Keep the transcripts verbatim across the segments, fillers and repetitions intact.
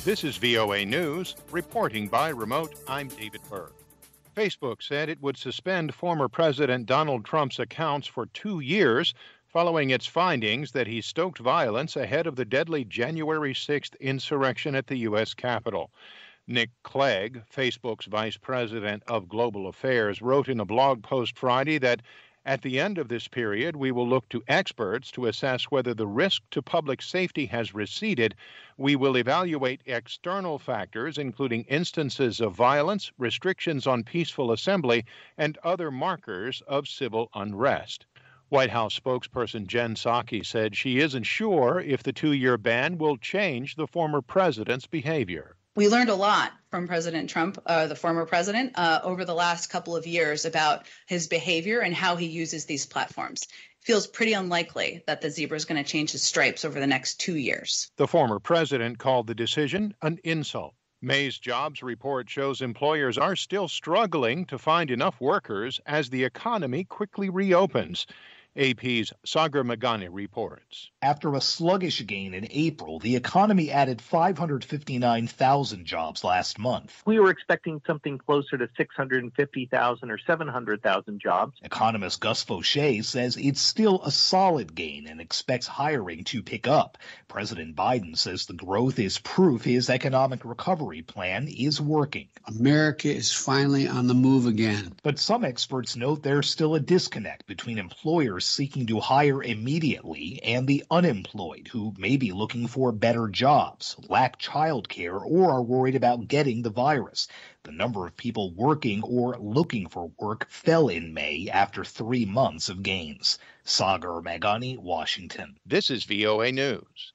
This is V O A News, reporting by remote. I'm David Berg. Facebook said it would suspend former President Donald Trump's accounts for two years following its findings that he stoked violence ahead of the deadly January sixth insurrection at the U S Capitol. Nick Clegg, Facebook's vice president of global affairs, wrote in a blog post Friday that at the end of this period, we will look to experts to assess whether the risk to public safety has receded. We will evaluate external factors, including instances of violence, restrictions on peaceful assembly, and other markers of civil unrest. White House spokesperson Jen Psaki said she isn't sure if the two-year ban will change the former president's behavior. We learned a lot from President Trump, uh, the former president, uh, over the last couple of years about his behavior and how he uses these platforms. It feels pretty unlikely that the zebra is going to change his stripes over the next two years. The former president called the decision an insult. May's jobs report shows employers are still struggling to find enough workers as the economy quickly reopens. A P's Sagar Meghani reports. After a sluggish gain in April, the economy added five hundred fifty-nine thousand jobs last month. We were expecting something closer to six hundred fifty thousand or seven hundred thousand jobs. Economist Gus Fauché says it's still a solid gain and expects hiring to pick up. President Biden says the growth is proof his economic recovery plan is working. America is finally on the move again. But some experts note there's still a disconnect between employers seeking to hire immediately and the unemployed who may be looking for better jobs, lack childcare, or are worried about getting the virus. The number of people working or looking for work fell in May after three months of gains. Sagar Meghani, Washington. This is V O A News.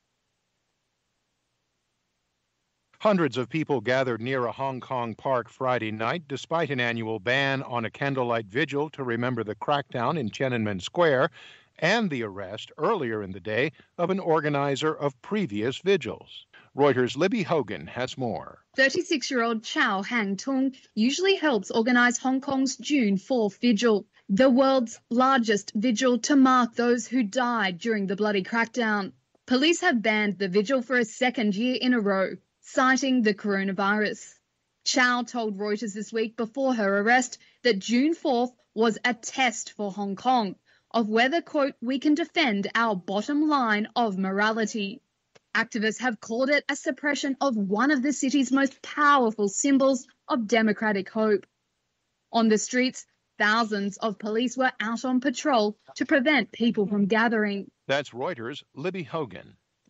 Hundreds of people gathered near a Hong Kong park Friday night despite an annual ban on a candlelight vigil to remember the crackdown in Tiananmen Square and the arrest earlier in the day of an organizer of previous vigils. Reuters' Libby Hogan has more. thirty-six-year-old Chow Hang-tung usually helps organize Hong Kong's June fourth vigil, the world's largest vigil to mark those who died during the bloody crackdown. Police have banned the vigil for a second year in a row, citing the coronavirus. Chow told Reuters this week before her arrest that June fourth was a test for Hong Kong of whether, quote, we can defend our bottom line of morality. Activists have called it a suppression of one of the city's most powerful symbols of democratic hope. On the streets, thousands of police were out on patrol to prevent people from gathering. That's Reuters' Libby Hogan.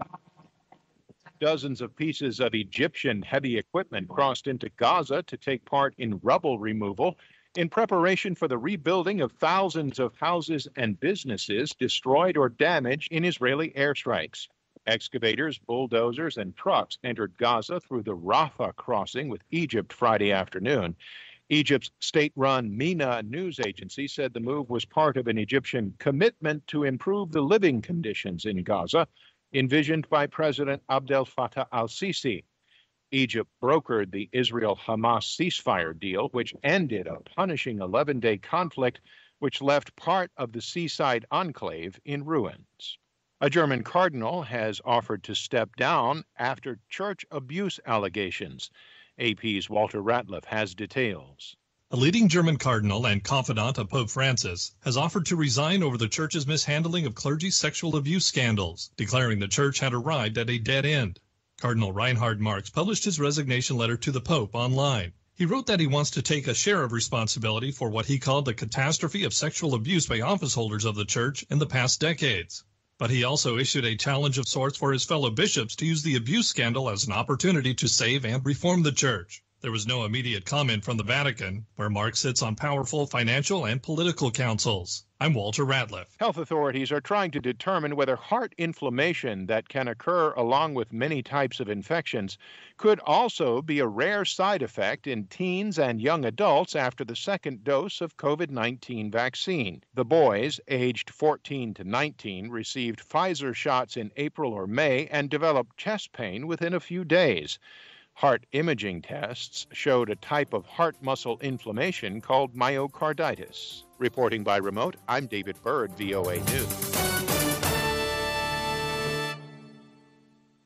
Dozens of pieces of Egyptian heavy equipment crossed into Gaza to take part in rubble removal in preparation for the rebuilding of thousands of houses and businesses destroyed or damaged in Israeli airstrikes. Excavators, bulldozers, and trucks entered Gaza through the Rafah crossing with Egypt Friday afternoon. Egypt's state-run MENA news agency said the move was part of an Egyptian commitment to improve the living conditions in Gaza, envisioned by President Abdel Fattah al-Sisi. Egypt brokered the Israel-Hamas ceasefire deal, which ended a punishing eleven-day conflict which left part of the seaside enclave in ruins. A German cardinal has offered to step down after church abuse allegations. A P's Walter Ratliff has details. A leading German cardinal and confidant of Pope Francis has offered to resign over the church's mishandling of clergy sexual abuse scandals, declaring the church had arrived at a dead end. Cardinal Reinhard Marx published his resignation letter to the Pope online. He wrote that he wants to take a share of responsibility for what he called the catastrophe of sexual abuse by office holders of the church in the past decades. But he also issued a challenge of sorts for his fellow bishops to use the abuse scandal as an opportunity to save and reform the church. There was no immediate comment from the Vatican, where Marx sits on powerful financial and political councils. I'm Walter Ratliff. Health authorities are trying to determine whether heart inflammation that can occur along with many types of infections could also be a rare side effect in teens and young adults after the second dose of COVID nineteen vaccine. The boys, aged fourteen to nineteen, received Pfizer shots in April or May and developed chest pain within a few days. Heart imaging tests showed a type of heart muscle inflammation called myocarditis. Reporting by remote, I'm David Bird, V O A News.